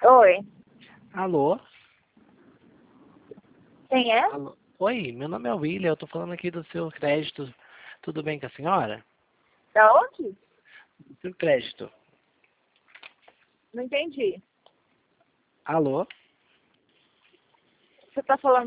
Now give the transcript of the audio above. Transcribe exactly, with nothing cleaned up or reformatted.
Oi. Alô? Quem é? Alô? Oi, meu nome é William, eu tô falando aqui do seu crédito. Tudo bem com a senhora? Da onde? Do seu crédito. Não entendi. Alô? Você tá falando